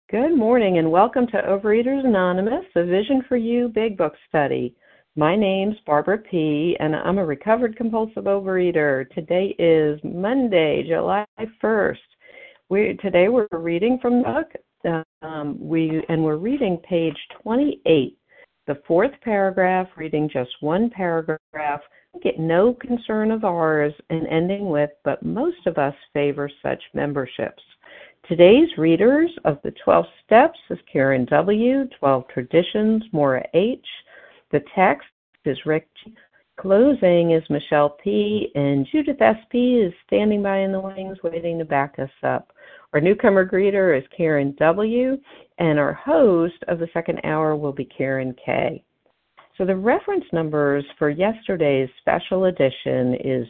Good morning and welcome to Overeaters Anonymous, a Vision for You Big Book study. My name's Barbara P., and I'm a recovered compulsive overeater. Today is Monday, July 1st. Today we're reading from the book, we're reading page 28, the fourth paragraph, reading just one paragraph, get no concern of ours, and ending with, but most of us favor such memberships. Today's readers of the 12 Steps is Karen W., 12 Traditions, Maura H., the text is Rick G., closing is Michelle P., and Judith S.P. is standing by in the wings waiting to back us up. Our newcomer greeter is Karen W., and our host of the second hour will be Karen K. So the reference numbers for yesterday's special edition is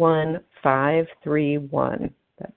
21531. That's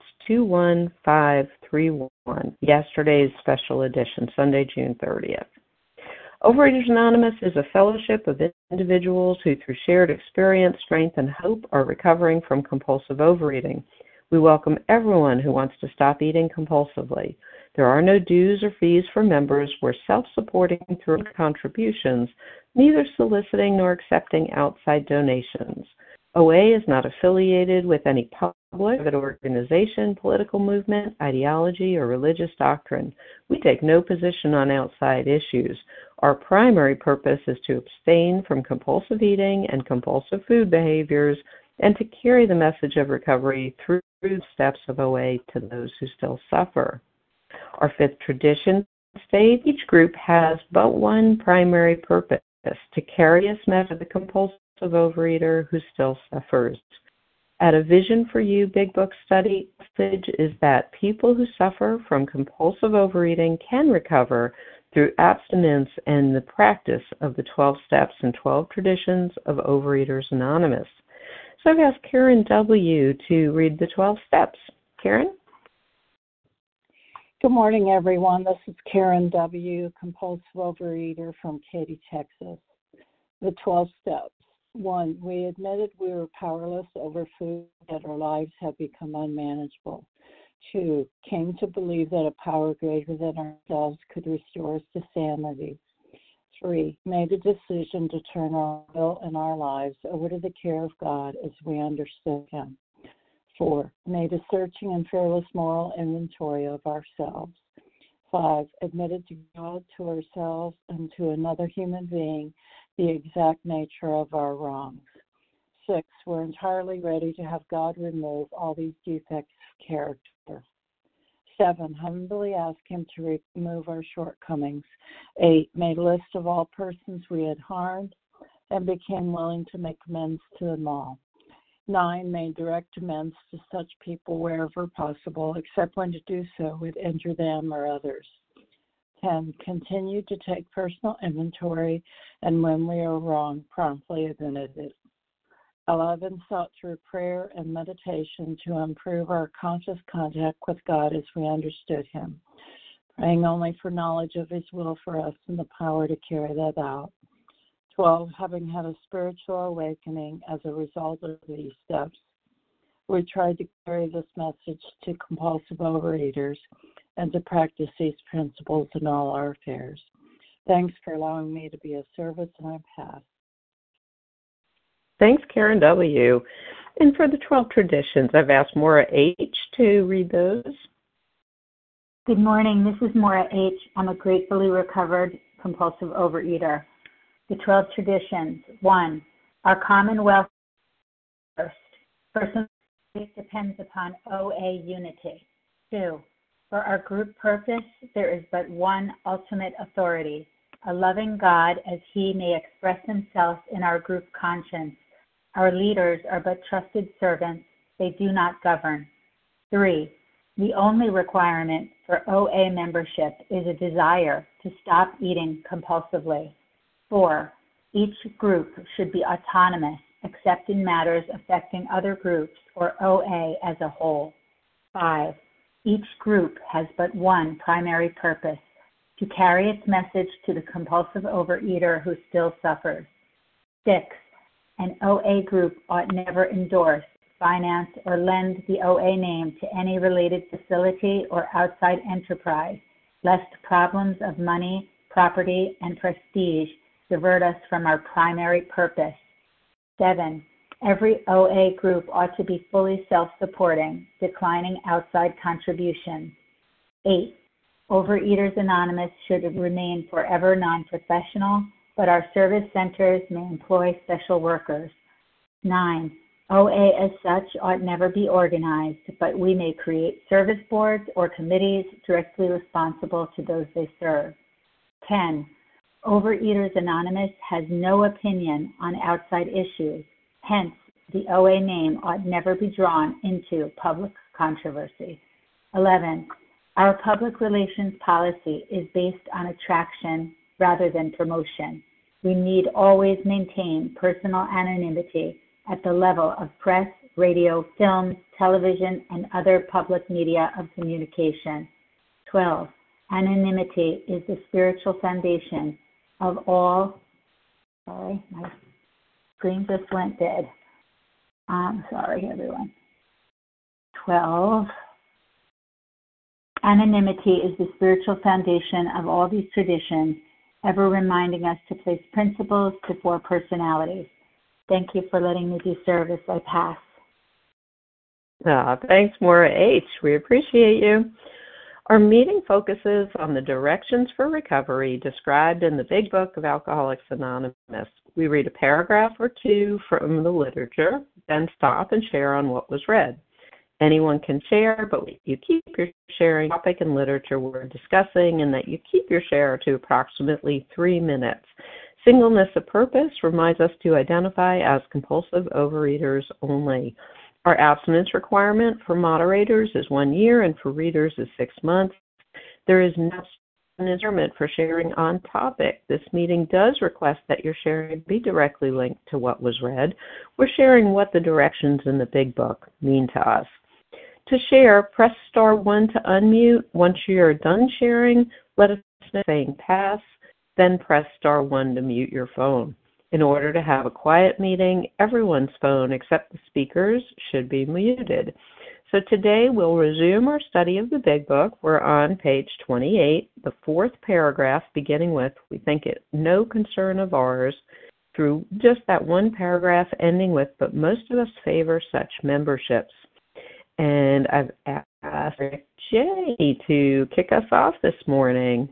21531, yesterday's special edition, Sunday, June 30th. Overeaters Anonymous is a fellowship of individuals who, through shared experience, strength, and hope, are recovering from compulsive overeating. We welcome everyone who wants to stop eating compulsively. There are no dues or fees for members. We're self-supporting through contributions, neither soliciting nor accepting outside donations. OA is not affiliated with any public organization, political movement, ideology, or religious doctrine. We take no position on outside issues. Our primary purpose is to abstain from compulsive eating and compulsive food behaviors and to carry the message of recovery through the steps of OA to those who still suffer. Our fifth tradition states each group has but one primary purpose, to carry a message of the compulsive overeater who still suffers. At a Vision for You Big Book study, message is that people who suffer from compulsive overeating can recover through abstinence and the practice of the 12 Steps and 12 Traditions of Overeaters Anonymous. So I've asked Karen W. to read the 12 steps. Karen? Good morning, everyone. This is Karen W., compulsive overeater from Katy, Texas. The 12 steps. 1. We admitted we were powerless over food, that our lives had become unmanageable. 2. Came to believe that a power greater than ourselves could restore us to sanity. 3. Made a decision to turn our will and our lives over to the care of God as we understood Him. 4. Made a searching and fearless moral inventory of ourselves. 5. Admitted to God, to ourselves, and to another human being the exact nature of our wrongs. 6. We're entirely ready to have God remove all these defects of character. 7. Humbly ask Him to remove our shortcomings. 8. Made a list of all persons we had harmed and became willing to make amends to them all. 9. Made direct amends to such people wherever possible, except when to do so would injure them or others. 10. Continued to take personal inventory, and when we are wrong, promptly admitted it. 11. Sought through prayer and meditation to improve our conscious contact with God as we understood Him, praying only for knowledge of His will for us and the power to carry that out. 12. Having had a spiritual awakening as a result of these steps, we tried to carry this message to compulsive overeaters and to practice these principles in all our affairs. Thanks for allowing me to be of service, and I pass. Thanks, Karen W. And for the 12 traditions, I've asked Maura H. to read those. Good morning. This is Maura H. I'm a gratefully recovered compulsive overeater. The 12 traditions. 1. Our commonwealth first. Personal faith depends upon OA unity. 2. For our group purpose, there is but one ultimate authority, a loving God as He may express Himself in our group conscience. Our leaders are but trusted servants. They do not govern. 3. The only requirement for OA membership is a desire to stop eating compulsively. 4. Each group should be autonomous, except in matters affecting other groups or OA as a whole. 5. Each group has but one primary purpose, to carry its message to the compulsive overeater who still suffers. 6. An OA group ought never endorse, finance, or lend the OA name to any related facility or outside enterprise, lest problems of money, property, and prestige divert us from our primary purpose. 7. Every OA group ought to be fully self-supporting, declining outside contributions. 8. Overeaters Anonymous should remain forever non-professional, but our service centers may employ special workers. 9. OA as such ought never be organized, but we may create service boards or committees directly responsible to those they serve. 10. Overeaters Anonymous has no opinion on outside issues. Hence, the OA name ought never be drawn into public controversy. 11. Our public relations policy is based on attraction rather than promotion. We need always maintain personal anonymity at the level of press, radio, film, television, and other public media of communication. 12. Anonymity is the spiritual foundation of all. Sorry, my screen just went dead. Sorry, everyone. 12. Anonymity is the spiritual foundation of all these traditions, ever reminding us to place principles before personalities. Thank you for letting me do service. I pass. Thanks, Maura H. We appreciate you. Our meeting focuses on the directions for recovery described in the Big Book of Alcoholics Anonymous. We read a paragraph or two from the literature, then stop and share on what was read. Anyone can share, but you keep your sharing topic and literature we're discussing, and that you keep your share to approximately 3 minutes. Singleness of purpose reminds us to identify as compulsive overeaters only. Our abstinence requirement for moderators is 1 year and for readers is 6 months. There is no instrument for sharing on topic. This meeting does request that your sharing be directly linked to what was read. We're sharing what the directions in the Big Book mean to us. To share, press star 1 to unmute. Once you're done sharing, let us know saying pass. Then press star 1 to mute your phone. In order to have a quiet meeting, everyone's phone except the speaker's should be muted. So today we'll resume our study of the Big Book. We're on page 28, the 4th paragraph, beginning with, we think it no concern of ours, through just that one paragraph ending with, but most of us favor such memberships. And I've asked Rick J. to kick us off this morning.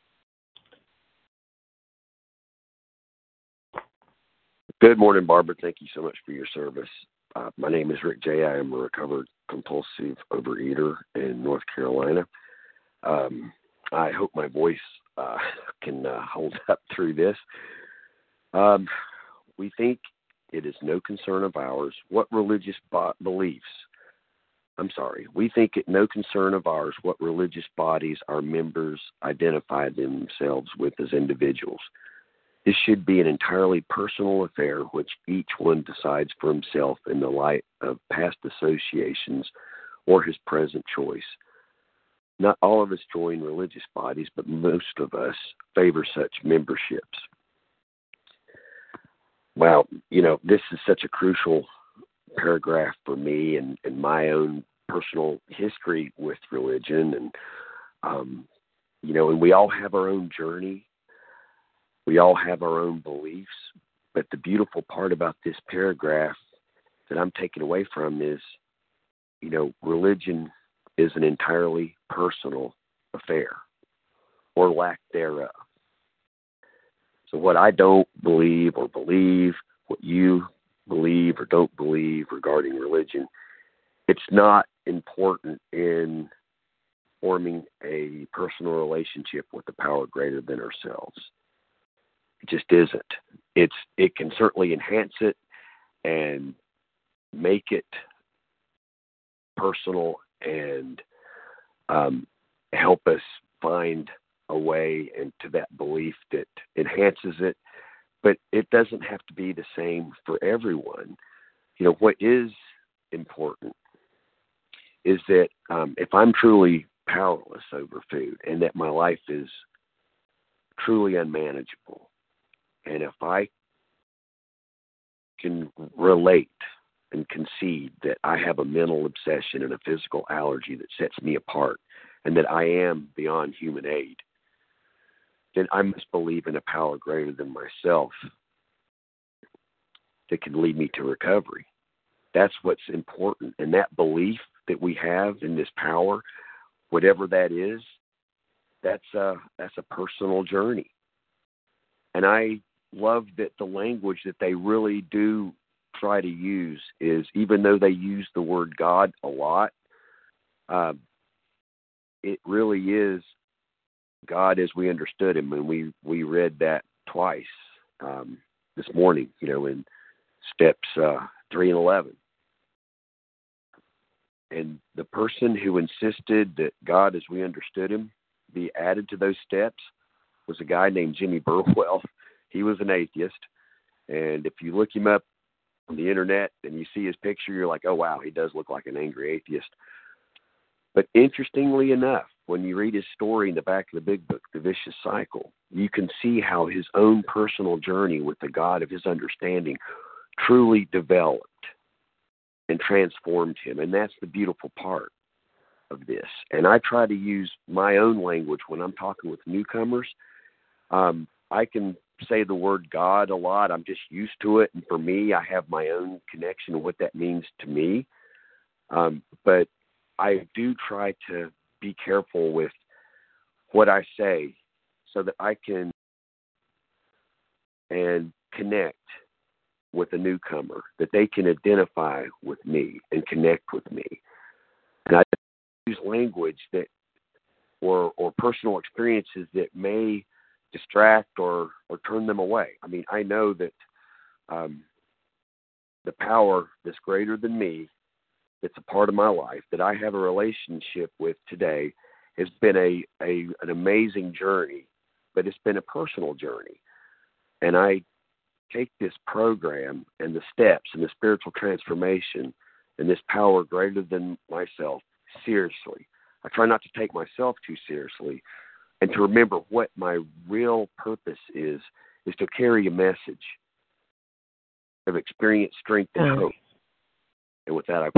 Good morning, Barbara. Thank you so much for your service. My name is Rick J. I am a recovered compulsive overeater in North Carolina. I hope my voice can hold up through this. We think it is no concern of ours what religious we think it no concern of ours what religious bodies our members identify themselves with as individuals. This should be an entirely personal affair which each one decides for himself in the light of past associations or his present choice. Not all of us join religious bodies, but most of us favor such memberships. Well, this is such a crucial paragraph for me and my own personal history with religion. And we all have our own journey. We all have our own beliefs, but the beautiful part about this paragraph that I'm taking away from is, religion is an entirely personal affair, or lack thereof. So what I don't believe or believe, what you believe or don't believe regarding religion, it's not important in forming a personal relationship with a power greater than ourselves. It just isn't. It can certainly enhance it and make it personal and help us find a way into that belief that enhances it, but it doesn't have to be the same for everyone. What is important is that if I'm truly powerless over food and that my life is truly unmanageable, and if I can relate and concede that I have a mental obsession and a physical allergy that sets me apart and that I am beyond human aid, then I must believe in a power greater than myself that can lead me to recovery. That's what's important. And that belief that we have in this power, whatever that is, that's a personal journey. And I love that the language that they really do try to use is, even though they use the word God a lot, it really is God as we understood him. And we read that twice this morning, in steps 3 and 11. And the person who insisted that God as we understood him be added to those steps was a guy named Jimmy Burwell. He was an atheist. And if you look him up on the internet and you see his picture, you're like, oh, wow, he does look like an angry atheist. But interestingly enough, when you read his story in the back of the big book, The Vicious Cycle, you can see how his own personal journey with the God of his understanding truly developed and transformed him. And that's the beautiful part of this. And I try to use my own language when I'm talking with newcomers. I can say the word God a lot. I'm just used to it. And for me, I have my own connection of what that means to me. But I do try to be careful with what I say so that I can and connect with a newcomer, that they can identify with me and connect with me. And I use language that or personal experiences that may distract or turn them away. I mean, I know that the power that's greater than me, that's a part of my life, that I have a relationship with today, has been an amazing journey, but it's been a personal journey. And I take this program and the steps and the spiritual transformation and this power greater than myself seriously. I try not to take myself too seriously, and to remember what my real purpose is to carry a message of experience, strength, and hope. And with that, I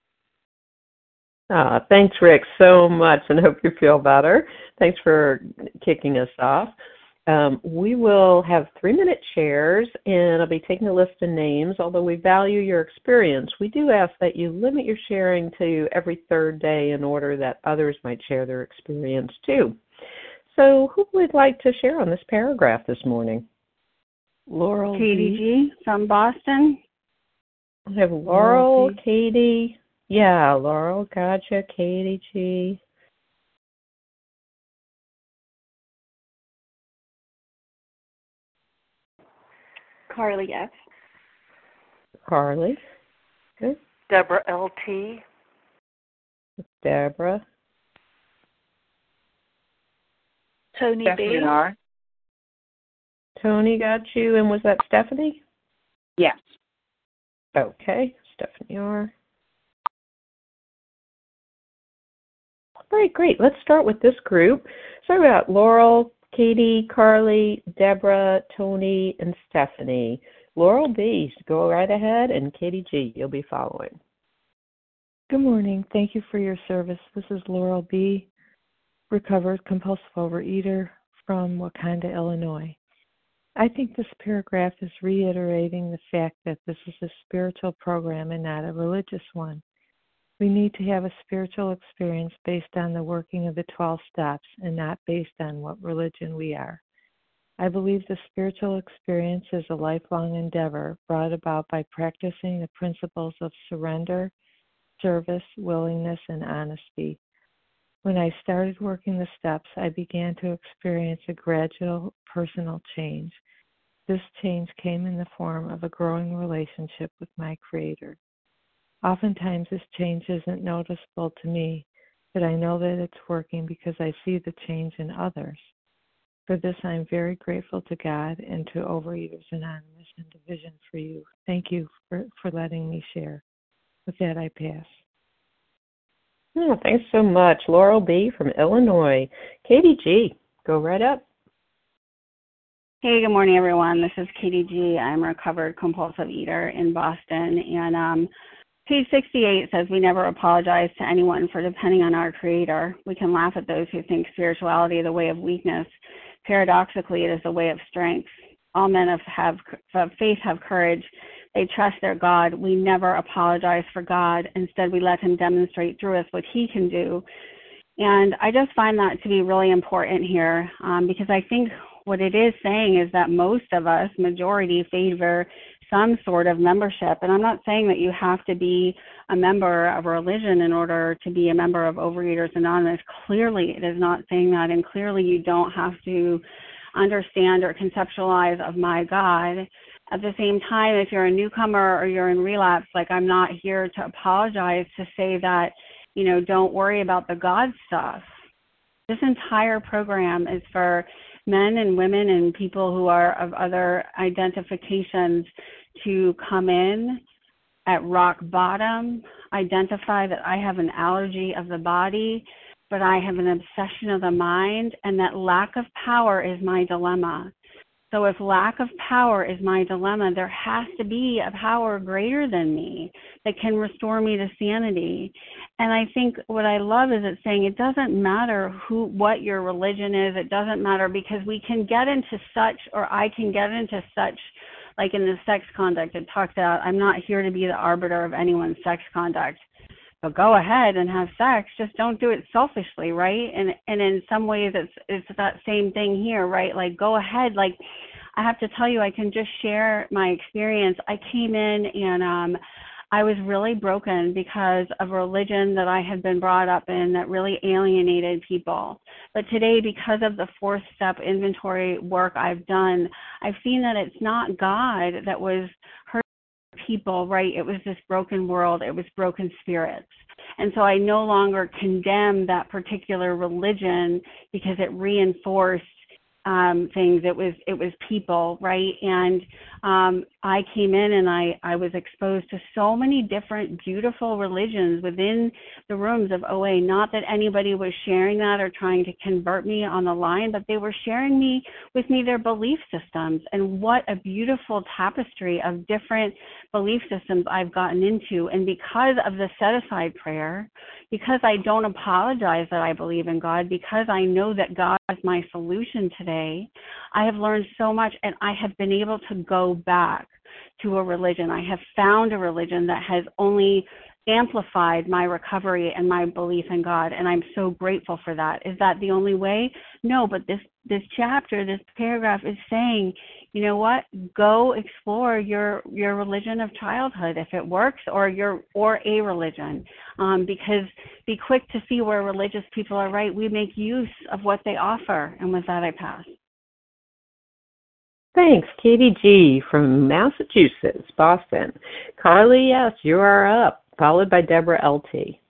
pass. Thanks, Rick, so much, and hope you feel better. Thanks for kicking us off. We will have 3-minute shares, and I'll be taking a list of names. Although we value your experience, we do ask that you limit your sharing to every third day in order that others might share their experience too. So who would like to share on this paragraph this morning? Laurel Katie G. from Boston. We have Laurel, Katie. Yeah, Laurel, gotcha. Katie G. Carly F. Carly. Good. Deborah L.T. Deborah. Tony Stephanie B. R. Tony got you. And was that Stephanie? Yes. Okay. Stephanie R. All right, great. Let's start with this group. So we got Laurel, Katie, Carly, Deborah, Tony, and Stephanie. Laurel B, go right ahead, and Katie G, you'll be following. Good morning. Thank you for your service. This is Laurel B, recovered compulsive overeater from Wakanda, Illinois. I think this paragraph is reiterating the fact that this is a spiritual program and not a religious one. We need to have a spiritual experience based on the working of the 12 steps and not based on what religion we are. I believe the spiritual experience is a lifelong endeavor brought about by practicing the principles of surrender, service, willingness, and honesty. When I started working the steps, I began to experience a gradual personal change. This change came in the form of a growing relationship with my Creator. Oftentimes, this change isn't noticeable to me, but I know that it's working because I see the change in others. For this, I'm very grateful to God and to Overeaters Anonymous and Division for you. Thank you for letting me share. With that, I pass. Oh, thanks so much. Laurel B. from Illinois. Katie G., go right up. Hey, good morning, everyone. This is Katie G. I'm a recovered compulsive eater in Boston. And Page 68 says we never apologize to anyone for depending on our Creator. We can laugh at those who think spirituality is a way of weakness. Paradoxically, it is a way of strength. All men of faith have courage. They trust their God. We never apologize for God. Instead, we let him demonstrate through us what he can do. And I just find that to be really important here because I think what it is saying is that most of us, majority, favor some sort of membership. And I'm not saying that you have to be a member of a religion in order to be a member of Overeaters Anonymous. Clearly, it is not saying that. And clearly, you don't have to understand or conceptualize of my God. At the same time, if you're a newcomer or you're in relapse, like I'm not here to apologize to say that, you know, don't worry about the God stuff. This entire program is for men and women and people who are of other identifications to come in at rock bottom, identify that I have an allergy of the body, but I have an obsession of the mind, and that lack of power is my dilemma. So if lack of power is my dilemma, there has to be a power greater than me that can restore me to sanity. And I think what I love is it's saying it doesn't matter what your religion is. It doesn't matter, because we can get into such, or I can get into such, like in the sex conduct, it talks about, I'm not here to be the arbiter of anyone's sex conduct. But go ahead and have sex. Just don't do it selfishly, right? And in some ways, it's that same thing here, right? Like, go ahead. Like, I have to tell you, I can just share my experience. I came in and I was really broken because of religion that I had been brought up in that really alienated people. But today, because of the 4th step inventory work I've done, I've seen that it's not God that was hurting people, right? It was this broken world. It was broken spirits. And so I no longer condemn that particular religion because it reinforced things. It was people, right? And I came in and I was exposed to so many different beautiful religions within the rooms of OA. Not that anybody was sharing that or trying to convert me on the line, but they were sharing with me their belief systems. And what a beautiful tapestry of different belief systems I've gotten into. And because of the set-aside prayer, because I don't apologize that I believe in God, because I know that God is my solution today, I have learned so much, and I have been able to go back to a religion. I have found a religion that has only amplified my recovery and my belief in God, and I'm so grateful for that. Is that the only way? No, but this chapter, this paragraph is saying, you know what? Go explore your religion of childhood if it works, or a religion, because be quick to see where religious people are right. We make use of what they offer, and with that, I pass. Thanks, Katie G. from Massachusetts, Boston. Carly S., you are up, followed by Deborah L.T.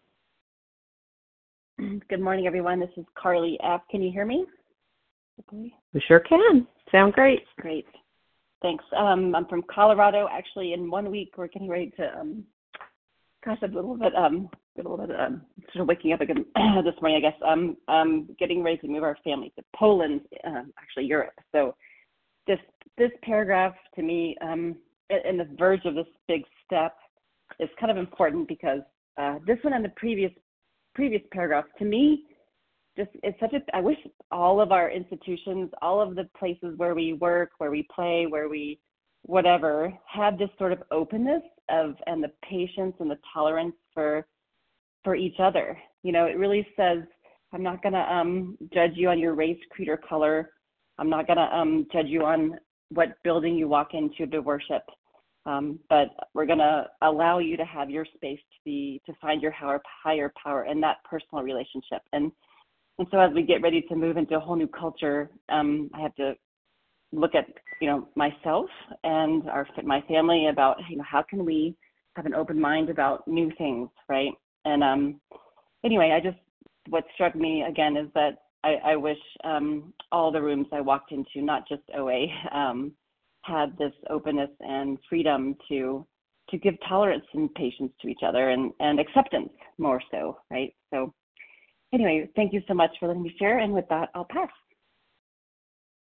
Good morning, everyone. This is Carly F. Can you hear me? We sure can. Sound great. Great. Thanks. I'm from Colorado. Actually, in 1 week, we're getting ready to, I'm a little bit sort of waking up again this morning, I guess. I'm getting ready to move our family to Poland, actually Europe. So this paragraph to me, in the verge of this big step, is kind of important because this one and the previous paragraph, to me, just it's such a. I wish all of our institutions, all of the places where we work, where we play, where we whatever, had this sort of openness and the patience and the tolerance for each other. You know, it really says, I'm not gonna judge you on your race, creed, or color. I'm not gonna judge you on what building you walk into to worship. But we're going to allow you to have your space to find your higher power in that personal relationship. And so as we get ready to move into a whole new culture, I have to look at, myself and my family about, how can we have an open mind about new things, right? And anyway, what struck me again is that I wish all the rooms I walked into, not just OA, had this openness and freedom to give tolerance and patience to each other and acceptance more so, right? So anyway, thank you so much for letting me share. And with that, I'll pass.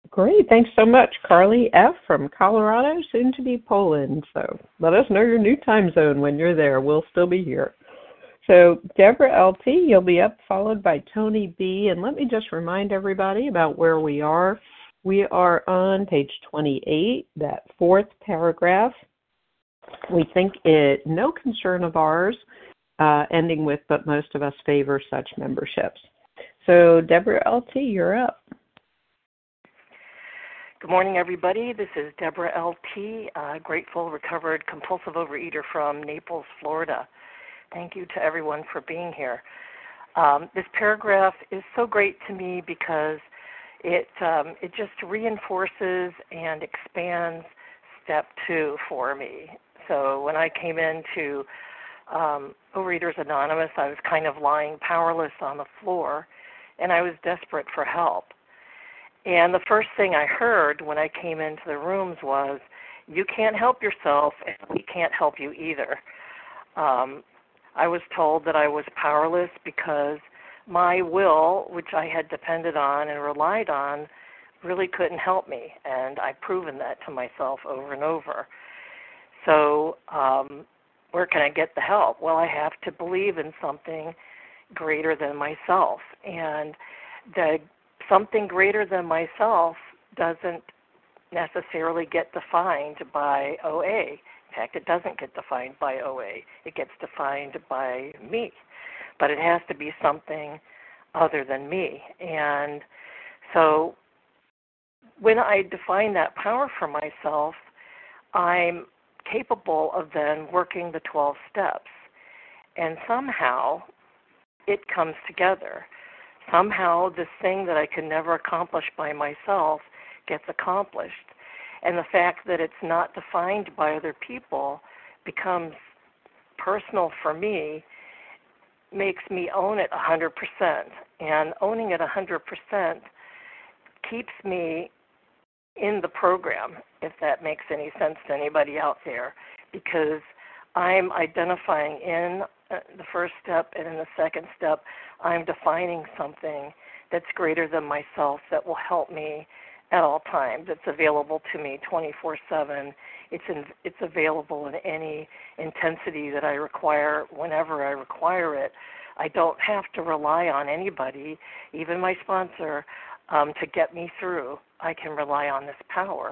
Great. Thanks so much, Carly F. from Colorado, soon to be Poland. So let us know your new time zone when you're there. We'll still be here. So Deborah L.T., you'll be up, followed by Tony B. And let me just remind everybody about where we are. We are on page 28, that fourth paragraph. We think it no concern of ours, ending with, but most of us favor such memberships. So Deborah L.T., you're up. Good morning, everybody. This is Deborah L.T., grateful, recovered, compulsive overeater from Naples, Florida. Thank you to everyone for being here. This paragraph is so great to me because it just reinforces and expands step 2 for me. So when I came into Overeaters Anonymous, I was kind of lying powerless on the floor, and I was desperate for help. And the first thing I heard when I came into the rooms was, you can't help yourself, and we can't help you either. I was told that I was powerless because my will, which I had depended on and relied on, really couldn't help me, and I've proven that to myself over and over. So where can I get the help? Well, I have to believe in something greater than myself, and the something greater than myself doesn't necessarily get defined by OA. In fact, it doesn't get defined by OA. It gets defined by me. But it has to be something other than me. And so when I define that power for myself, I'm capable of then working the 12 steps. And somehow it comes together. Somehow this thing that I can never accomplish by myself gets accomplished. And the fact that it's not defined by other people becomes personal for me, makes me own it 100%. And owning it 100% keeps me in the program, if that makes any sense to anybody out there, because I'm identifying in the first step and in the second step, I'm defining something that's greater than myself that will help me at all times. It's available to me 24/7. It's available in any intensity that I require whenever I require it. I don't have to rely on anybody, even my sponsor, to get me through. I can rely on this power.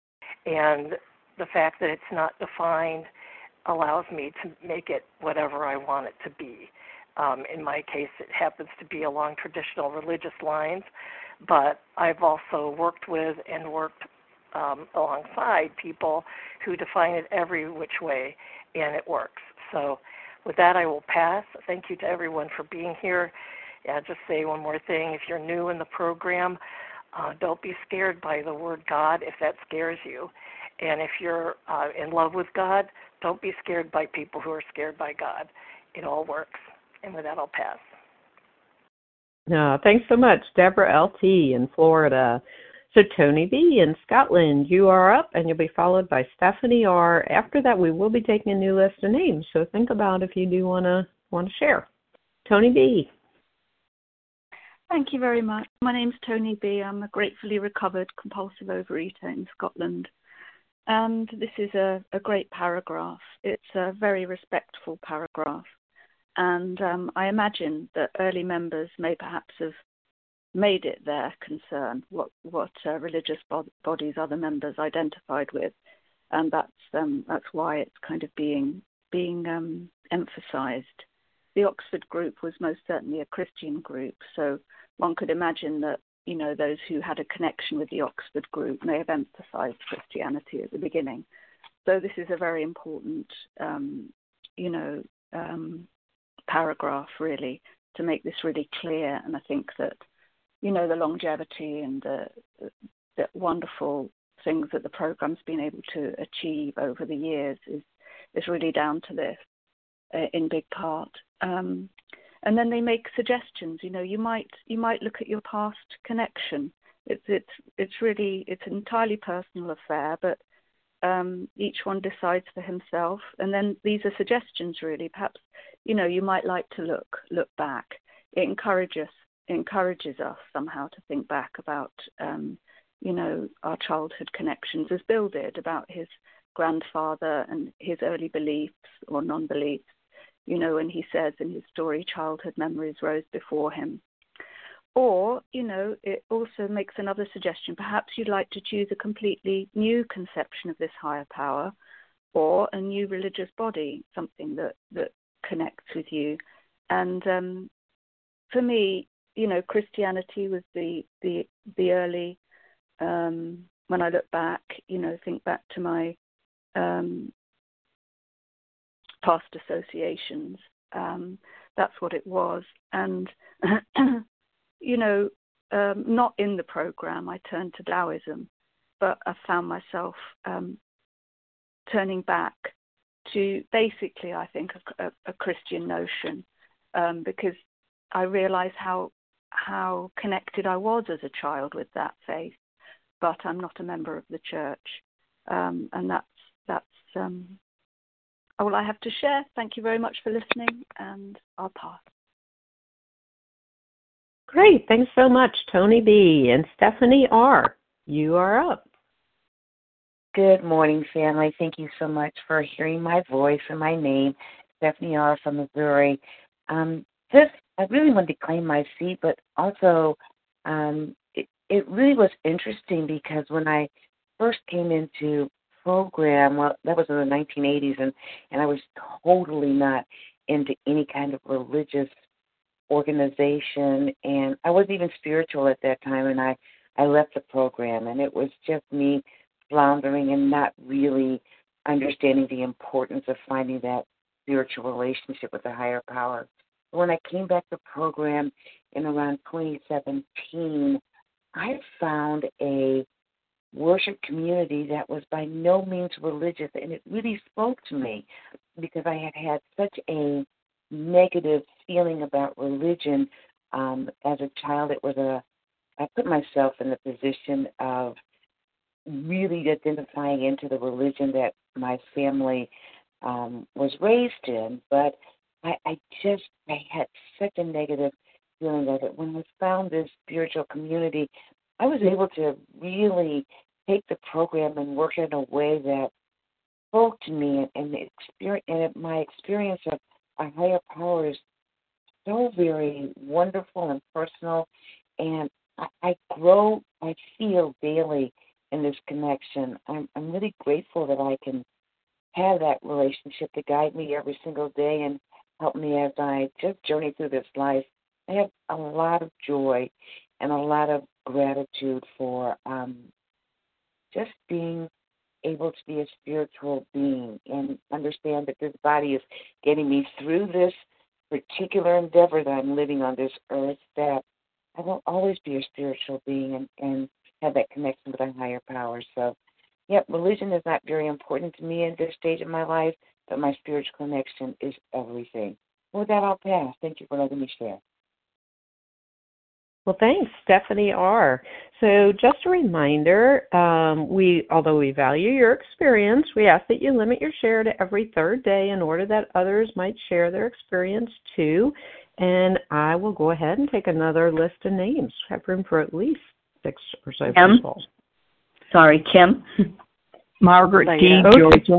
And the fact that it's not defined allows me to make it whatever I want it to be. In my case, it happens to be along traditional religious lines, but I've also worked with and worked alongside people who define it every which way, and it works. So with that, I will pass. Thank you to everyone for being here. I'll just say one more thing. If you're new in the program, don't be scared by the word God if that scares you. And if you're in love with God, don't be scared by people who are scared by God. It all works. And with that, I'll pass. Thanks so much, Deborah L.T. in Florida. So Tony B. in Scotland, you are up, and you'll be followed by Stephanie R. After that, we will be taking a new list of names, so think about if you do want to share. Tony B. Thank you very much. My name's Tony B. I'm a gratefully recovered compulsive overeater in Scotland. And this is a great paragraph. It's a very respectful paragraph. And I imagine that early members may perhaps have made it their concern what religious bodies other members identified with. And that's why it's kind of being emphasized. The Oxford group was most certainly a Christian group, so one could imagine that, those who had a connection with the Oxford group may have emphasized Christianity at the beginning. So this is a very important, paragraph, really, to make this really clear. And I think that, the longevity and the wonderful things that the program's been able to achieve over the years is really down to this in big part. And then they make suggestions. You might look at your past connection. It's really an entirely personal affair, but each one decides for himself. And then these are suggestions, really. Perhaps you might like to look back. It encourages us somehow to think back about our childhood connections, as Bill did, about his grandfather and his early beliefs or non-beliefs. And he says in his story, childhood memories rose before him. Or, it also makes another suggestion. Perhaps you'd like to choose a completely new conception of this higher power, or a new religious body, something that connects with you. And for me, Christianity was the early, when I look back, think back to my past associations, that's what it was. And, not in the program, I turned to Taoism, but I found myself turning back to basically, I think, a Christian notion, because I realized how connected I was as a child with that faith, but I'm not a member of the church, and that's all I have to share. Thank you very much for listening, and I'll pass. Great. Thanks so much, Tony B. And Stephanie R., you are up. Good morning, family. Thank you so much for hearing my voice and my name, Stephanie R. from Missouri. I really wanted to claim my seat, but also it really was interesting because when I first came into program, well, that was in the 1980s, and I was totally not into any kind of religious organization, and I wasn't even spiritual at that time, and I left the program, and it was just me floundering and not really understanding the importance of finding that spiritual relationship with a higher power. When I came back to the program in around 2017, I found a worship community that was by no means religious, and it really spoke to me because I had had such a negative feeling about religion as a child. I put myself in the position of really identifying into the religion that my family was raised in, but I had such a negative feeling of it. When I found this spiritual community, I was able to really take the program and work in a way that spoke to me, and my experience of a higher power is so very wonderful and personal, and I feel daily in this connection. I'm really grateful that I can have that relationship to guide me every single day and help me as I just journey through this life. I have a lot of joy and a lot of gratitude for just being able to be a spiritual being and understand that this body is getting me through this particular endeavor that I'm living on this earth, that I will always be a spiritual being and have that connection with a higher power. So, religion is not very important to me at this stage of my life, but my spiritual connection is everything. With that, I'll pass. Thank you for letting me share. Well, thanks, Stephanie R. So just a reminder, although we value your experience, we ask that you limit your share to every third day in order that others might share their experience too. And I will go ahead and take another list of names. I have room for at least 6 or so people. Sorry, Kim. Margaret D. Georgia.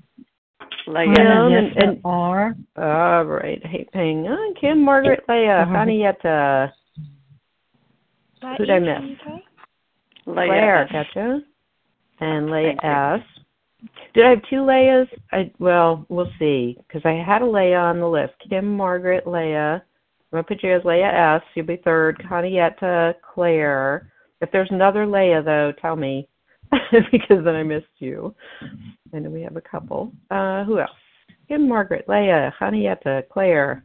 Leah and R. All right. Hey, hang on. Kim, Margaret, Leah, Hanietta. Who did I miss? Claire, gotcha. And Leah S. Did I have 2 Leahs? We'll see, because I had a Leah on the list. Kim, Margaret, Leah. I'm going to put you as Leah S. You'll be third. Hanietta, Claire. If there's another Leah, though, tell me, because then I missed you. I know we have a couple. Who else? Kim, Margaret, Leah, Hanietta, Claire.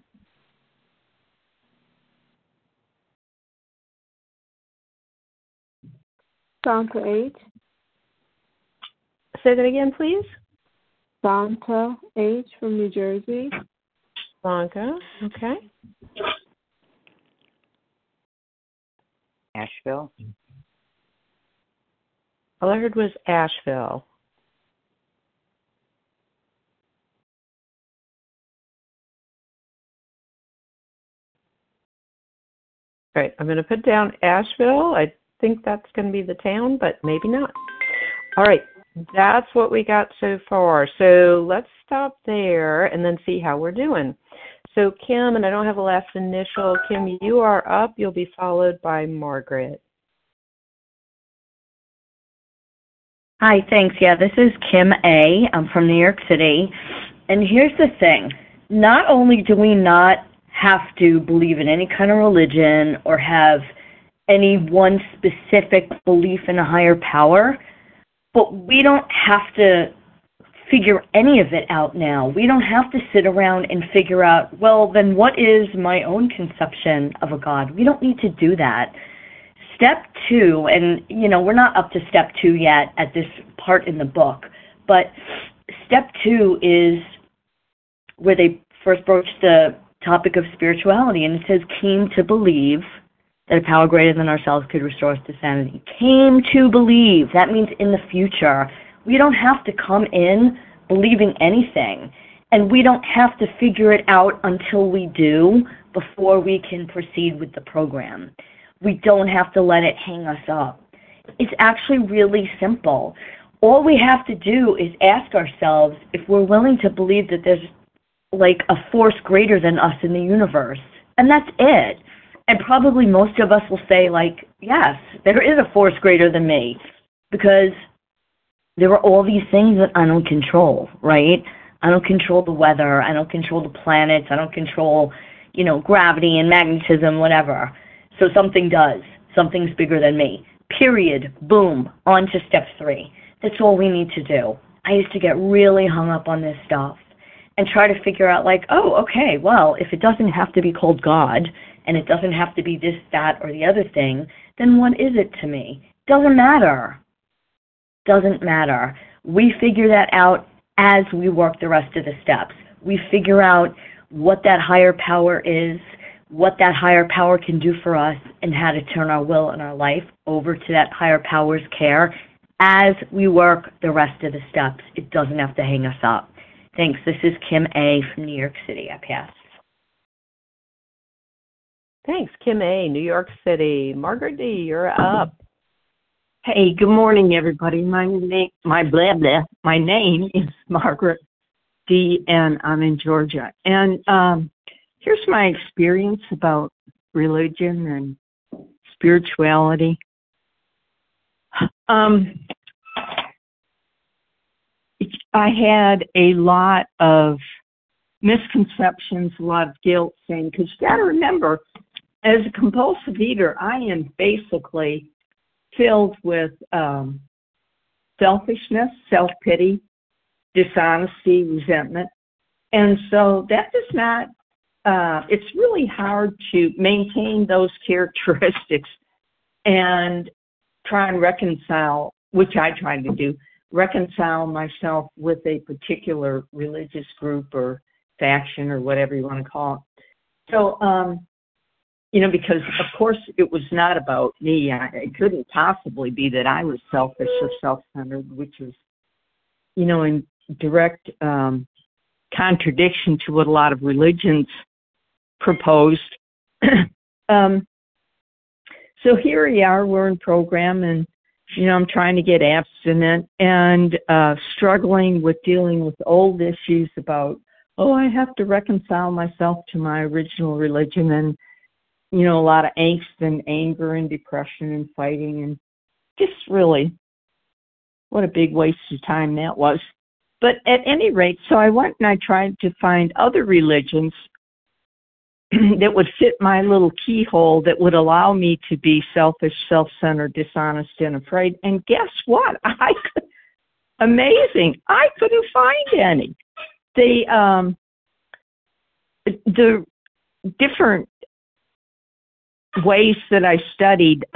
Santa H. Say that again, please. Santa H. from New Jersey. Blanca, okay. Asheville. All I heard was Asheville. All right, I'm going to put down Asheville. I think that's going to be the town, but maybe not. All right, that's what we got so far. So let's stop there and then see how we're doing. So Kim, and I don't have a last initial. Kim, you are up. You'll be followed by Margaret. Hi, thanks. Yeah, this is Kim A. I'm from New York City. And here's the thing. Not only do we not have to believe in any kind of religion or have any one specific belief in a higher power, but we don't have to figure any of it out now. We don't have to sit around and figure out, well, then what is my own conception of a God? We don't need to do that. Step 2, and, we're not up to step 2 yet at this part in the book, but step 2 is where they first broach the topic of spirituality, and it says, came to believe that a power greater than ourselves could restore us to sanity. Came to believe. That means in the future. We don't have to come in believing anything, and we don't have to figure it out until we do before we can proceed with the program. We don't have to let it hang us up. It's actually really simple. All we have to do is ask ourselves if we're willing to believe that there's like a force greater than us in the universe, and that's it. And probably most of us will say, like, yes, there is a force greater than me, because there are all these things that I don't control, right? I don't control the weather. I don't control the planets. I don't control, gravity and magnetism, whatever. So something does. Something's bigger than me. Period. Boom. On to step 3. That's all we need to do. I used to get really hung up on this stuff and try to figure out, like, oh, okay, well, if it doesn't have to be called God and it doesn't have to be this, that, or the other thing, then what is it to me? Doesn't matter. Doesn't matter. We figure that out as we work the rest of the steps. We figure out what that higher power is, what that higher power can do for us, and how to turn our will and our life over to that higher power's care as we work the rest of the steps. It doesn't have to hang us up. Thanks. This is Kim A. from New York City. I pass. Thanks, Kim A., New York City. Margaret D., you're up. Hey, good morning, everybody. My name is Margaret D., and I'm in Georgia. And here's my experience about religion and spirituality. I had a lot of misconceptions, a lot of guilt, saying, because you got to remember, as a compulsive eater, I am basically filled with selfishness, self-pity, dishonesty, resentment. And so that does not, it's really hard to maintain those characteristics and try and reconcile, which I try to do, reconcile myself with a particular religious group or faction or whatever you want to call it. So, because of course it was not about me. It couldn't possibly be that I was selfish or self-centered, which is, in direct contradiction to what a lot of religions proposed. So here we are, we're in program, and, I'm trying to get abstinent and struggling with dealing with old issues about, I have to reconcile myself to my original religion, and, a lot of angst and anger and depression and fighting, and just really, what a big waste of time that was. But at any rate, so I went and I tried to find other religions that would fit my little keyhole, that would allow me to be selfish, self-centered, dishonest, and afraid. And guess what? Amazing. I couldn't find any. The different ways that I studied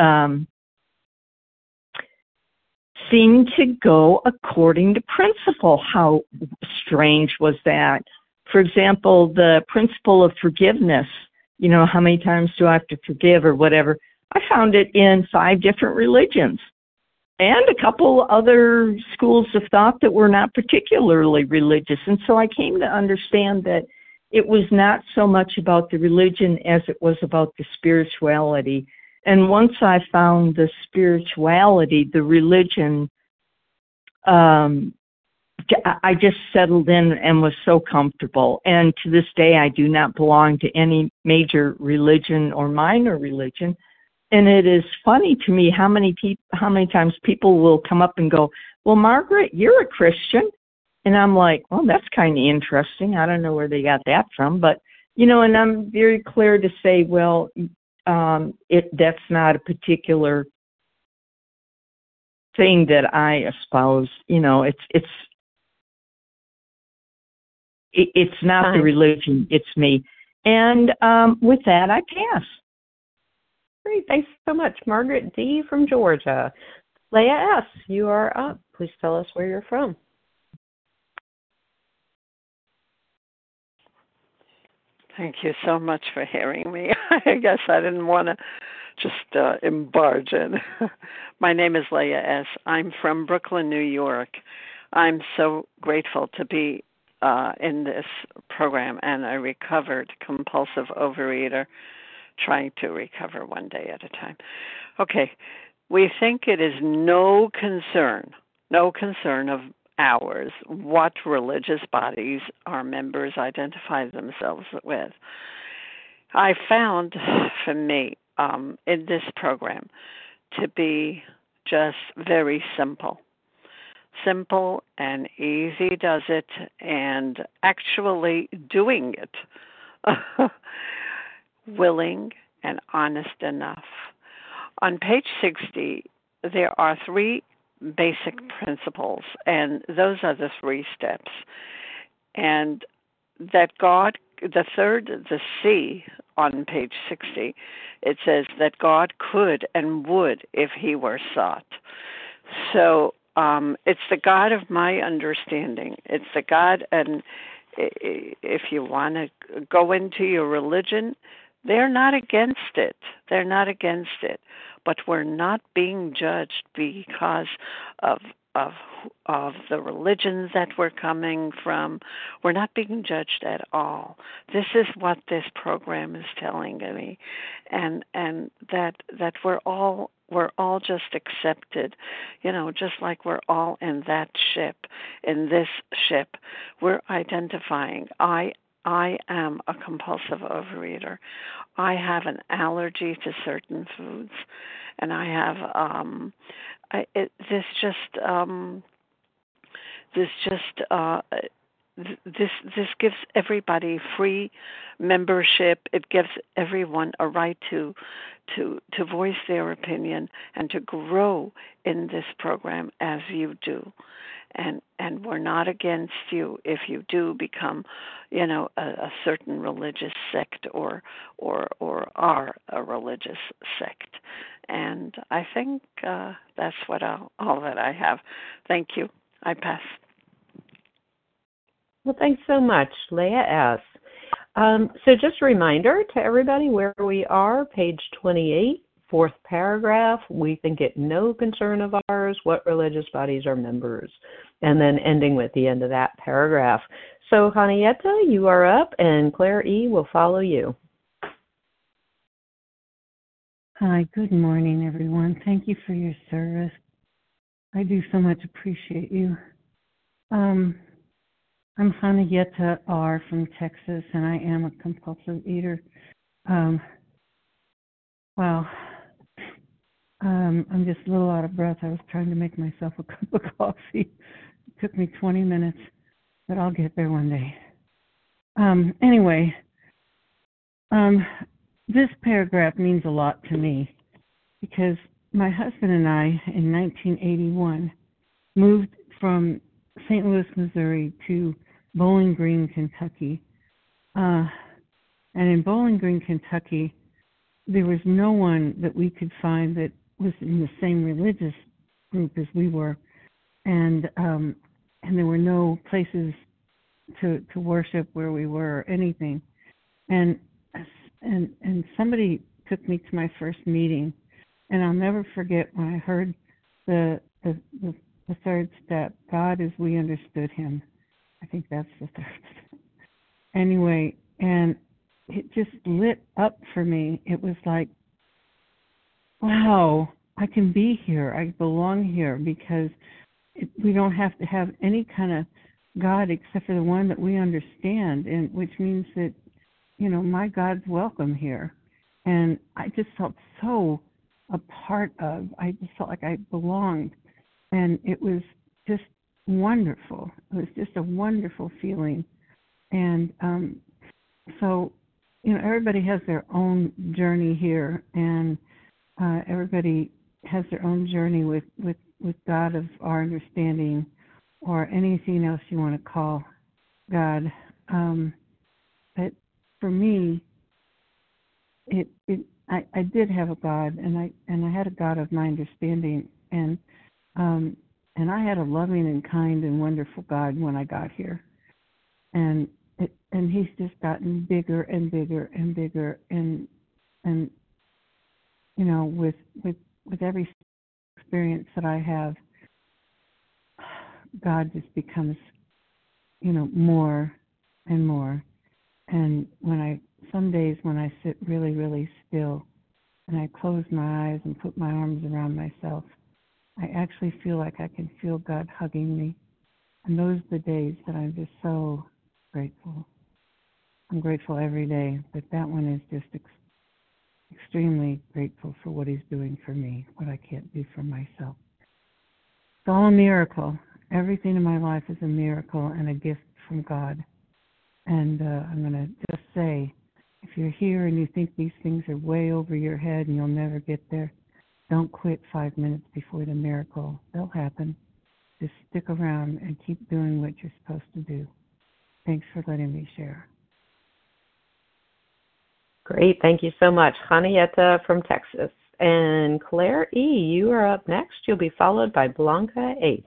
seemed to go according to principle. How strange was that? For example, the principle of forgiveness, how many times do I have to forgive or whatever? I found it in 5 different religions and a couple other schools of thought that were not particularly religious. And so I came to understand that it was not so much about the religion as it was about the spirituality. And once I found the spirituality, the religion, I just settled in and was so comfortable. And to this day, I do not belong to any major religion or minor religion. And it is funny to me how many times people will come up and go, "Well, Margaret, you're a Christian." And I'm like, "Well, that's kind of interesting. I don't know where they got that from." But, and I'm very clear to say, well, that's not a particular thing that I espouse. It's not the religion, it's me. And with that, I pass. Great. Thanks so much. Margaret D. from Georgia. Leah S., you are up. Please tell us where you're from. Thank you so much for hearing me. I guess I didn't want to just barge in. My name is Leah S. I'm from Brooklyn, New York. I'm so grateful to be in this program and a recovered compulsive overeater trying to recover one day at a time. Okay, we think it is no concern of ours what religious bodies our members identify themselves with. I found for me in this program to be just very simple and easy does it, and actually doing it, willing and honest enough. On page 60, there are 3 basic principles, and those are the 3 steps. And that God, the third, the C on page 60, it says that God could and would if he were sought. So it's the God of my understanding. It's the God, and if you want to go into your religion, they're not against it. They're not against it. But we're not being judged because of the religions that we're coming from. We're not being judged at all. This is what this program is telling me, and that we're all just accepted, just like we're all in that ship, in this ship. We're identifying, I am a compulsive overeater. I have an allergy to certain foods, and I have this gives everybody free membership. It gives everyone a right to voice their opinion and to grow in this program as you do. And we're not against you if you do become, a certain religious sect or are a religious sect. And I think that's all that I have. Thank you. I pass. Well, thanks so much, Leah S. So just a reminder to everybody where we are, page 28, 4th paragraph. We think it no concern of ours what religious bodies are members. And then ending with the end of that paragraph. So, Henrietta, you are up, and Claire E. will follow you. Hi, good morning, everyone. Thank you for your service. I do so much appreciate you. I'm Henrietta R. from Texas, and I am a compulsive eater. I'm just a little out of breath. I was trying to make myself a cup of coffee. It took me 20 minutes, but I'll get there one day. This paragraph means a lot to me because my husband and I, in 1981, moved from St. Louis, Missouri to Bowling Green, Kentucky. And in Bowling Green, Kentucky, there was no one that we could find that was in the same religious group as we were. And there were no places to worship where we were or anything. And somebody took me to my first meeting, and I'll never forget when I heard the third step, God as we understood him. I think that's the third step. Anyway, and it just lit up for me. It was like wow, I can be here. I belong here because we don't have to have any kind of God except for the one that we understand, and which means that, my God's welcome here. And I just felt so a part of, I just felt like I belonged. And it was just wonderful. It was just a wonderful feeling. And so, everybody has their own journey here, and everybody has their own journey with God of our understanding, or anything else you want to call God. But for me, I did have a God, and I had a God of my understanding, and I had a loving and kind and wonderful God when I got here, and He's just gotten bigger and bigger and bigger, and with every experience that I have, God just becomes more and more. And some days when I sit really, really still and I close my eyes and put my arms around myself, I actually feel like I can feel God hugging me. And those are the days that I'm just so grateful. I'm grateful every day, but that one is just extremely grateful for what He's doing for me, what I can't do for myself. It's all a miracle. Everything in my life is a miracle and a gift from God. And I'm going to just say, if you're here and you think these things are way over your head and you'll never get there, don't quit 5 minutes before the miracle. They'll happen. Just stick around and keep doing what you're supposed to do. Thanks for letting me share. Great. Thank you so much. Janieta from Texas. And Claire E., you are up next. You'll be followed by Blanca H.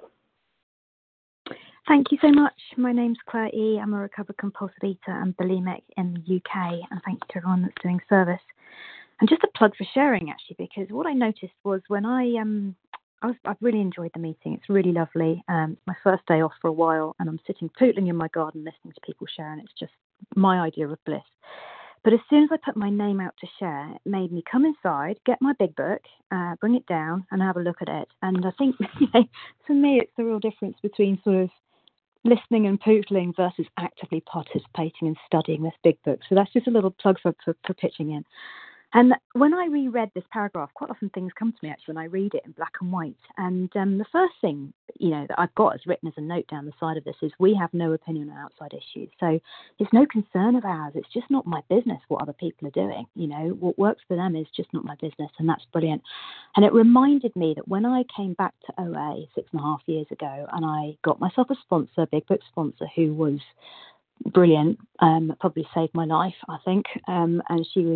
Thank you so much. My name's Claire E. I'm a recovered compulsive eater and bulimic in the UK, and thank you to everyone that's doing service. And just a plug for sharing, actually, because what I noticed was when I've really enjoyed the meeting. It's really lovely. It's my first day off for a while, and I'm sitting pootling in my garden listening to people share, and it's just my idea of bliss. But as soon as I put my name out to share, it made me come inside, get my big book, bring it down, and have a look at it. And I think, for me, it's the real difference between sort of listening and pootling versus actively participating and studying this big book. So that's just a little plug for pitching in. And when I reread this paragraph, quite often things come to me actually when I read it in black and white. And the first thing, that I've got as written as a note down the side of this is we have no opinion on outside issues. So it's no concern of ours. It's just not my business what other people are doing. What works for them is just not my business, and that's brilliant. And it reminded me that when I came back to OA 6.5 years ago and I got myself a sponsor, Big Book sponsor, who was brilliant, probably saved my life, I think, and she was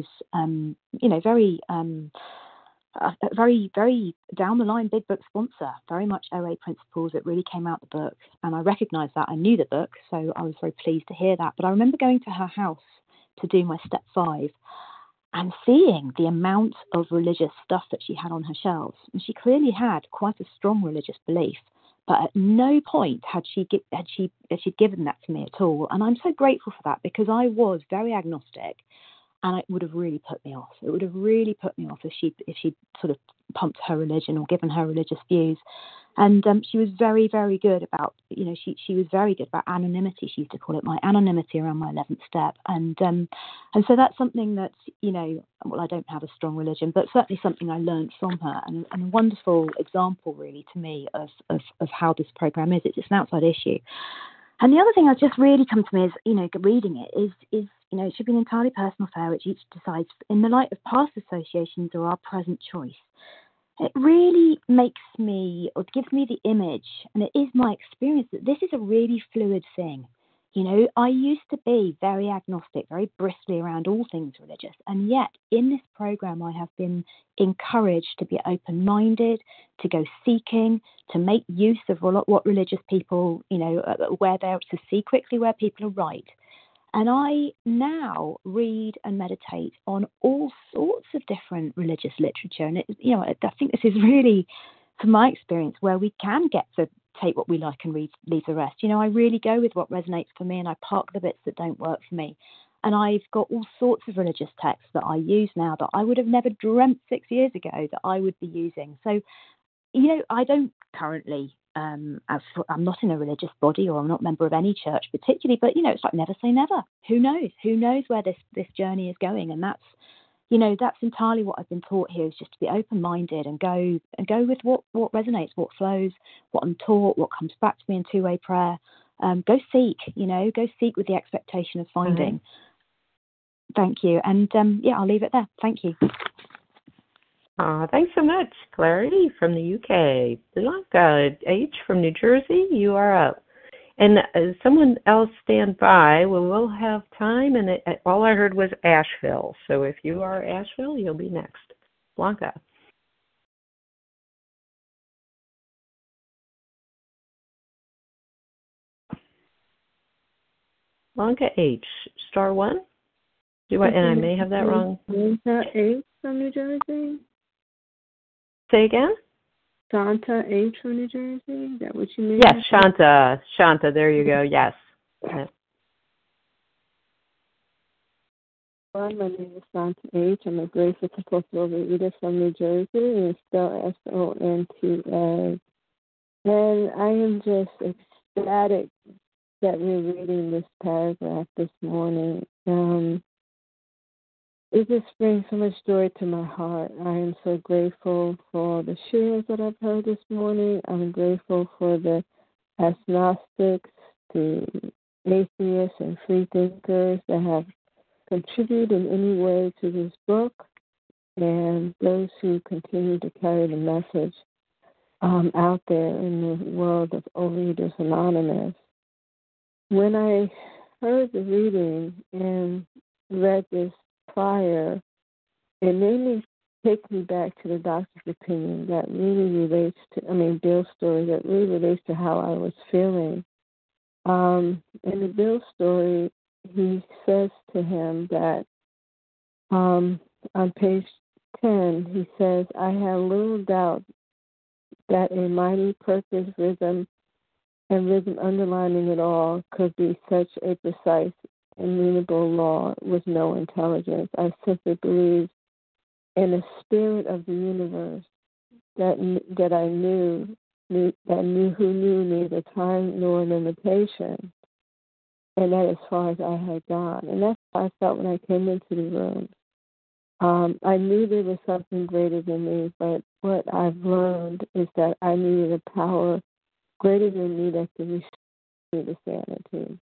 very, very down the line Big Book sponsor, very much OA principles. It really came out the book, and I recognized that. I knew the book, so I was very pleased to hear that. But I remember going to her house to do my step 5 and seeing the amount of religious stuff that she had on her shelves, and she clearly had quite a strong religious belief. But at no point had she given that to me at all. And I'm so grateful for that, because I was very agnostic, and it would have really put me off. It would have really put me off if she'd sort of pumped her religion or given her religious views. And she was very, very good about, she was very good about anonymity. She used to call it my anonymity around my 11th step. And so that's something that, I don't have a strong religion, but certainly something I learned from her, and a wonderful example really to me of how this program is. It's an outside issue. And the other thing that's just really come to me is, reading it is it should be an entirely personal affair which each decides in the light of past associations or our present choice. It really makes me, or gives me the image, and it is my experience, that this is a really fluid thing. I used to be very agnostic, very bristly around all things religious, and yet in this program I have been encouraged to be open-minded, to go seeking, to make use of what religious people, where they're to see quickly where people are right. And I now read and meditate on all sorts of different religious literature. And, I think this is really, from my experience, where we can get to take what we like and leave the rest. I really go with what resonates for me, and I park the bits that don't work for me. And I've got all sorts of religious texts that I use now that I would have never dreamt 6 years ago that I would be using. So, I don't currently, I'm not in a religious body, or I'm not a member of any church particularly, but, it's like never say never. Who knows? Who knows where this journey is going? And that's, that's entirely what I've been taught here, is just to be open-minded and go with what resonates, what flows, what I'm taught, what comes back to me in two-way prayer. Go seek with the expectation of finding. Right. Thank you. And I'll leave it there. Thank you. Thanks so much, Clarity from the UK. Blanca H from New Jersey, you are up. And someone else stand by. We'll have time, and all I heard was Asheville. So if you are Asheville, you'll be next. Blanca. Blanca H, star one. And I may have that wrong. Santa H from New Jersey. Say again? Shanta H from New Jersey. Is that what you mean? Yes, Shanta. Shanta, there you go. Yes. My name is Shanta H. I'm a grateful compulsive overeater from New Jersey, and it's spelled SONTA. And I am just ecstatic that we're reading this paragraph this morning. It just brings so much joy to my heart. I am so grateful for the shares that I've heard this morning. I'm grateful for the agnostics, the atheists, and free thinkers that have contributed in any way to this book, and those who continue to carry the message out there in the world of Overeaters Anonymous. When I heard the reading and read this prior, it made me take me back to the doctor's opinion that really relates to, Bill's story, that really relates to how I was feeling. In the Bill story, he says to him that on page 10, he says, I have little doubt that a mighty purpose, rhythm, and rhythm underlining it all could be such a precise, immutable law with no intelligence. I simply believe in the spirit of the universe that I knew who knew neither time nor limitation, and that as far as I had gone. And that's how I felt when I came into the room. I knew there was something greater than me, but what I've learned is that I needed a power greater than me that could restore me to sanity.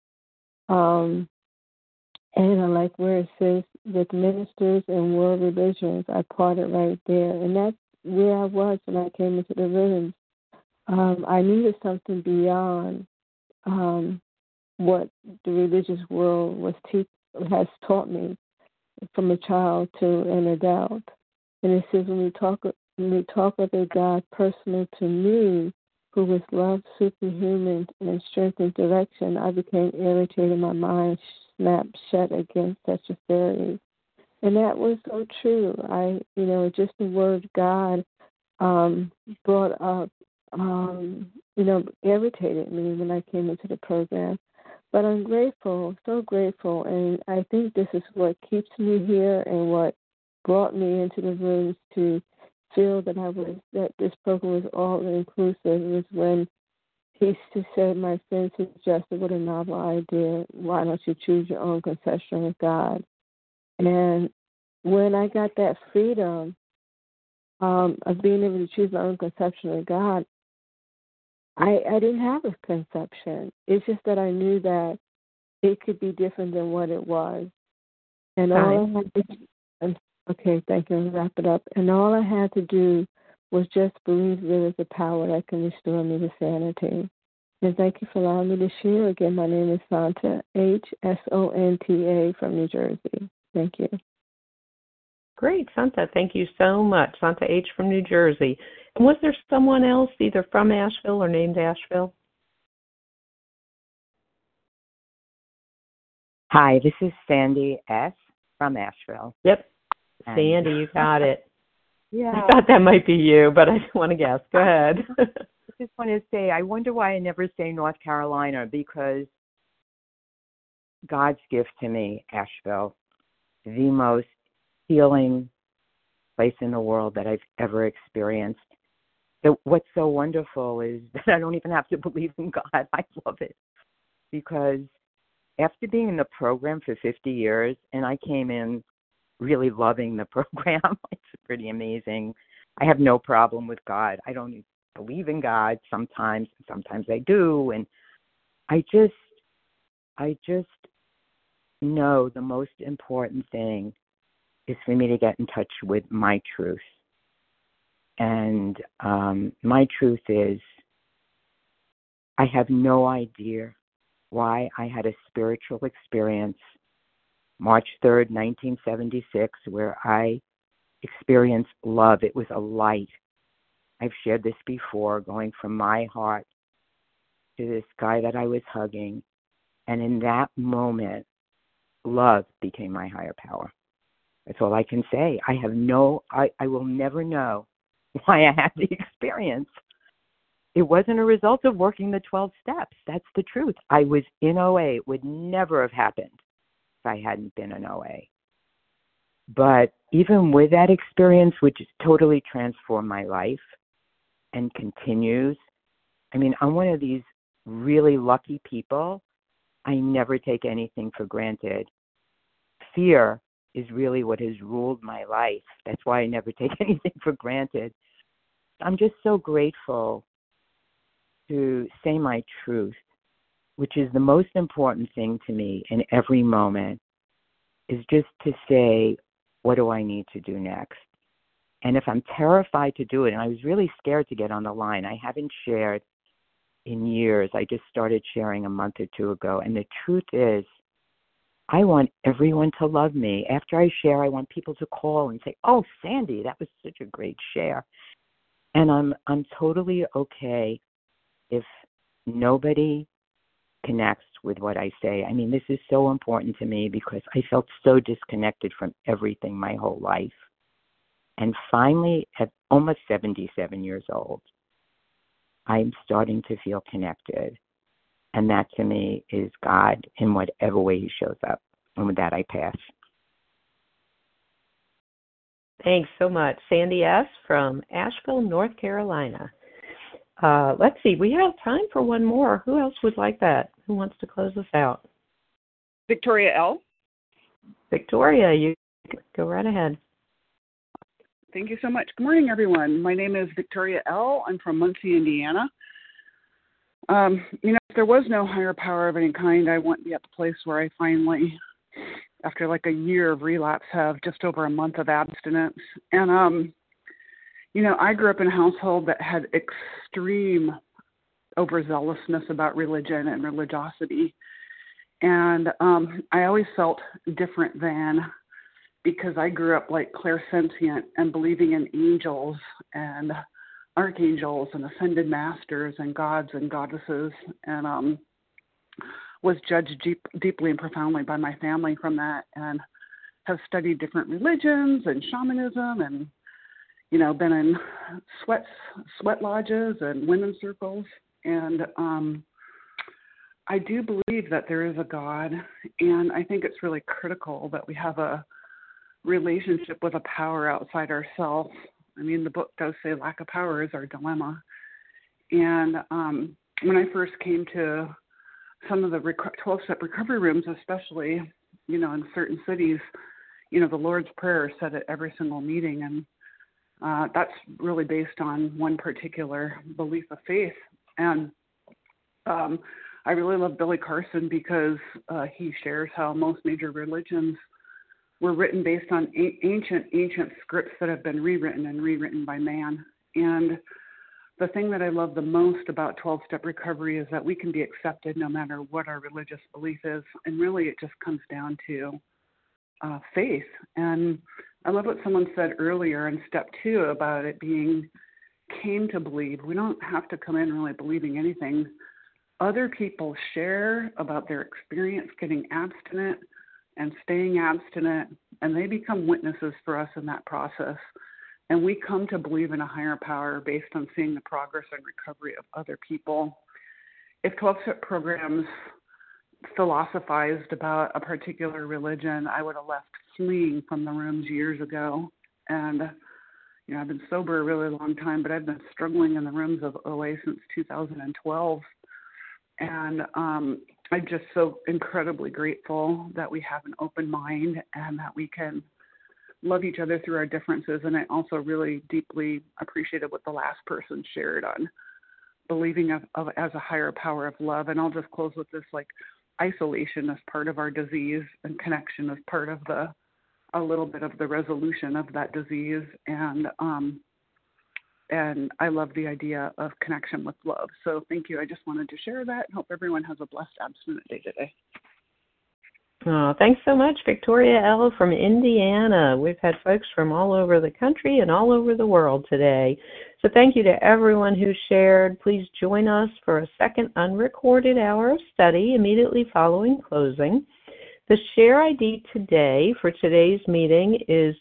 And I like where it says, with ministers and world religions, I parted right there. And that's where I was when I came into the room. I needed something beyond what the religious world has taught me from a child to an adult. And it says, when we talk of a God personal to me, who was love, superhuman, and strength and direction, I became irritated. My mind snapped shut against such a theory. And that was so true. Just the word God brought up, irritated me when I came into the program. But I'm grateful, so grateful, and I think this is what keeps me here and what brought me into the rooms to feel that this program was all inclusive. Was when he said, "My sin suggested, what a novel idea. Why don't you choose your own confession with God?" And when I got that freedom of being able to choose my own conception of God, I didn't have a conception. It's just that I knew that it could be different than what it was. And all I had to okay, thank you. I'll wrap it up. And all I had to do was just believe there was a power that can restore me to sanity. And thank you for allowing me to share. Again, my name is Shanta H, SONTA from New Jersey. Thank you. Great, Shanta. Thank you so much. Shanta H from New Jersey. And was there someone else either from Asheville or named Asheville? Hi, this is Sandy S. from Asheville. Yep. Sandy, you got it. Yeah. I thought that might be you, but I didn't want to guess. Go ahead. I just want to say, I wonder why I never say North Carolina, because God's gift to me, Asheville, the most healing place in the world that I've ever experienced. So what's so wonderful is that I don't even have to believe in God. I love it because after being in the program for 50 years, and I came in really loving the program, it's pretty amazing. I have no problem with God. I don't believe in God sometimes I do, and I just know the most important thing is for me to get in touch with my truth. And my truth is, I have no idea why I had a spiritual experience March 3rd, 1976, where I experienced love. It was a light. I've shared this before, going from my heart to this guy that I was hugging. And in that moment, love became my higher power. That's all I can say. I will never know why I had the experience. It wasn't a result of working the 12 steps. That's the truth. I was in OA. It would never have happened if I hadn't been in OA. But even with that experience, which has totally transformed my life and continues, I mean, I'm one of these really lucky people. I never take anything for granted. Fear is really what has ruled my life. That's why I never take anything for granted. I'm just so grateful to say my truth, which is the most important thing to me in every moment, is just to say, what do I need to do next? And if I'm terrified to do it, and I was really scared to get on the line, I haven't shared in years. I just started sharing a month or two ago. And the truth is, I want everyone to love me. After I share, I want people to call and say, oh, Sandy, that was such a great share. And I'm totally okay if nobody connects with what I say. I mean, this is so important to me because I felt so disconnected from everything my whole life. And finally, at almost 77 years old, I'm starting to feel connected. And that to me is God in whatever way he shows up. And with that, I pass. Thanks so much. Sandy S. from Asheville, North Carolina. Let's see. We have time for one more. Who else would like that? Who wants to close us out? Victoria L. Victoria, you go right ahead. Thank you so much. Good morning, everyone. My name is Victoria L. I'm from Muncie, Indiana. If there was no higher power of any kind, I wouldn't be at the place where I finally, after like a year of relapse, have just over a month of abstinence. And, I grew up in a household that had extreme overzealousness about religion and religiosity. And I always felt different than, because I grew up like clairsentient and believing in angels and archangels and ascended masters and gods and goddesses, and was judged deeply and profoundly by my family from that, and have studied different religions and shamanism, and been in sweat lodges and women's circles, and I do believe that there is a God, and I think it's really critical that we have a relationship with a power outside ourselves. I mean, the book does say lack of power is our dilemma. And when I first came to some of the 12-step recovery rooms, especially, in certain cities, the Lord's Prayer is said at every single meeting. And that's really based on one particular belief of faith. And I really love Billy Carson because he shares how most major religions were written based on ancient scripts that have been rewritten by man. And the thing that I love the most about 12-step recovery is that we can be accepted no matter what our religious belief is. And really it just comes down to faith. And I love what someone said earlier in step 2 about it being came to believe. We don't have to come in really believing anything. Other people share about their experience getting abstinent and staying abstinent, and they become witnesses for us in that process. And we come to believe in a higher power based on seeing the progress and recovery of other people. If 12-step programs philosophized about a particular religion, I would have left fleeing from the rooms years ago. And, I've been sober a really long time, but I've been struggling in the rooms of OA since 2012. And I'm just so incredibly grateful that we have an open mind and that we can love each other through our differences. And I also really deeply appreciated what the last person shared on believing as a higher power of love. And I'll just close with this, like, isolation is part of our disease and connection is part of a little bit of the resolution of that disease. And I love the idea of connection with love. So thank you. I just wanted to share that and hope everyone has a blessed abstinent day today. Oh, thanks so much, Victoria L. from Indiana. We've had folks from all over the country and all over the world today. So thank you to everyone who shared. Please join us for a second unrecorded hour of study immediately following closing. The share ID today for today's meeting is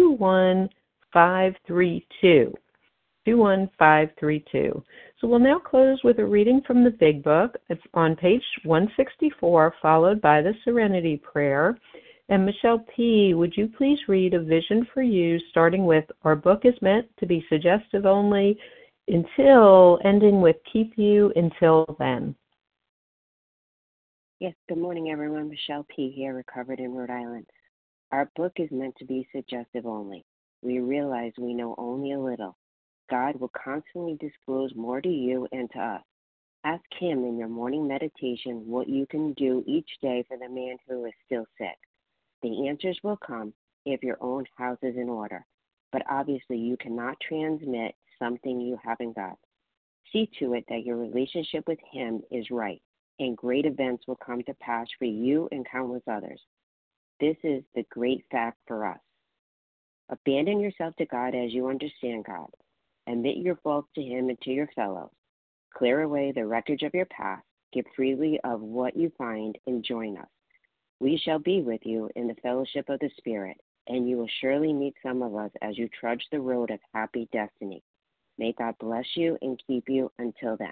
21532. 21532. So we'll now close with a reading from the Big Book. It's on page 164, followed by the Serenity Prayer. And Michelle P., would you please read A Vision for You, starting with, our book is meant to be suggestive only, until ending with, keep you until then. Yes, good morning, everyone. Michelle P. here, recovered in Rhode Island. Our book is meant to be suggestive only. We realize we know only a little. God will constantly disclose more to you and to us. Ask Him in your morning meditation what you can do each day for the man who is still sick. The answers will come if your own house is in order, but obviously you cannot transmit something you haven't got. See to it that your relationship with Him is right, and great events will come to pass for you and countless others. This is the great fact for us. Abandon yourself to God as you understand God. Admit your faults to Him and to your fellows. Clear away the wreckage of your past. Give freely of what you find and join us. We shall be with you in the fellowship of the Spirit, and you will surely meet some of us as you trudge the road of happy destiny. May God bless you and keep you until then.